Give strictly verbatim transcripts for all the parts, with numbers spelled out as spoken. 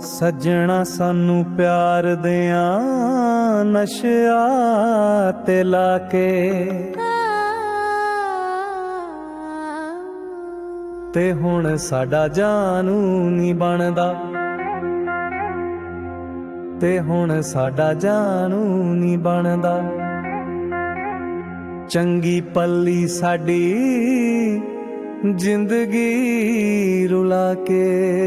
सजना सानू प्यार दियां नशा ते लाके ते हुण साडा जानू नी बनदा ते हुण साडा जानू नी बनदा चंगी पल्ली साडी जिंदगी रुला के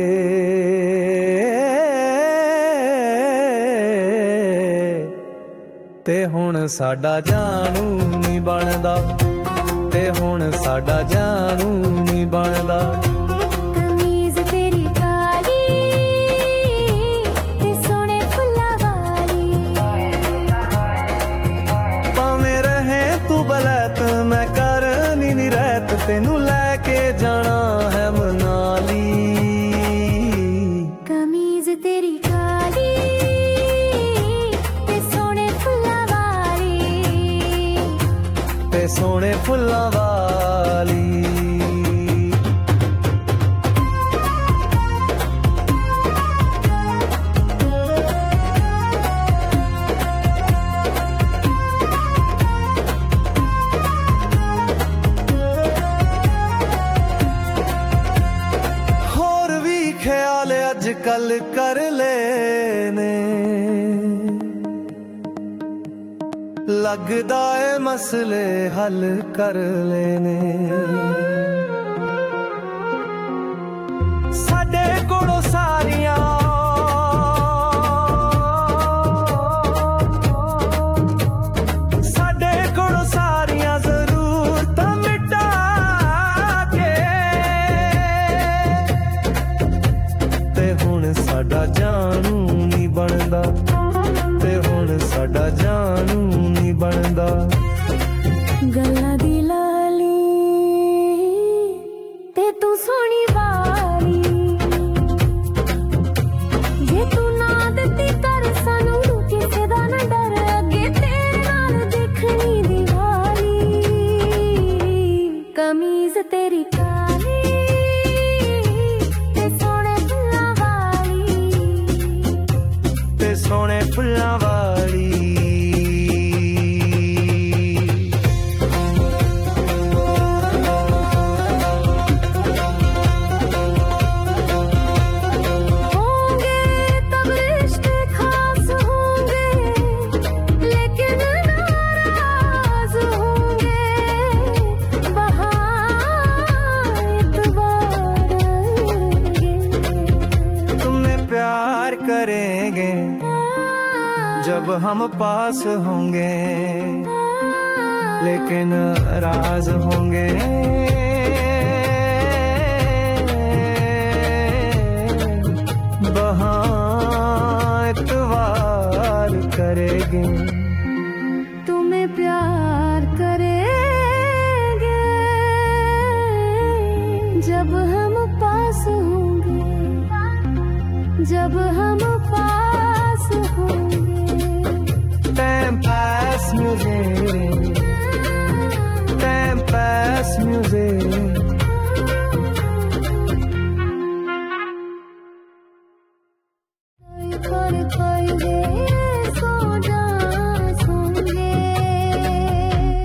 ते हुण साडा जानू नी बनदा ते हुण साडा जानू नी बनदा कमीज तेरी काली ते सोने फुल्ला वाली भावें रहे तू बलैत मैं करनी नी रहत तेनू लैके जाना है मनाली कमीज तेरी काली ते सोने फुल्ला वाली ते सोने फुल्ला वाली ख्याल अजकल कर लेने लगदा है मसले हल कर लेने साडे कोलों सारियां साडे कोलों सारियां जरूरतां मिटा के ते हुण साडा जानू नी बनदा ते हुण साडा जानू नी बनदा गल्लां दी लाली ते तू सोनी वाली जे तू ना दित्ती कर सानू किसे दा ना डर अगे तेरे नाल देखनी दिवाली कमीज तेरी काली ते सोने फुल्लां वाली ते सोने फुल्लां वाली करेंगे जब हम पास होंगे लेकिन राज होंगे वहाँ इतवार करेंगे तुम्हें प्यार करेंगे जब हम पास होंगे जब हम पास होंगे टाइम पास मुझे